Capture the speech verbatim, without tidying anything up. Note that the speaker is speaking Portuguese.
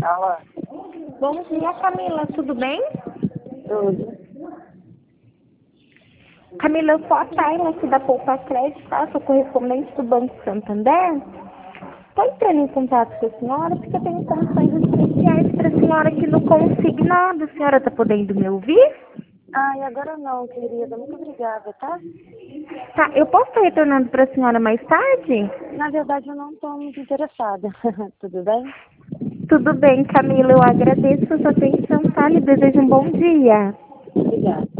Alô? Bom dia, Camila, tudo bem? Tudo. Camila, eu sou a Tayla aqui da Poupa Crédito, tá? Sou correspondente do Banco Santander. Estou entrando em contato com a senhora porque eu tenho condições especiais para a senhora aqui no consignado. A senhora está podendo me ouvir? Ai, agora não, querida. Muito obrigada, tá? Tá, eu posso estar retornando para a senhora mais tarde? Na verdade, eu não estou muito interessada. Tudo bem? Tudo bem, Camila, eu agradeço a sua atenção, tá? Lhe desejo um bom dia. Obrigada.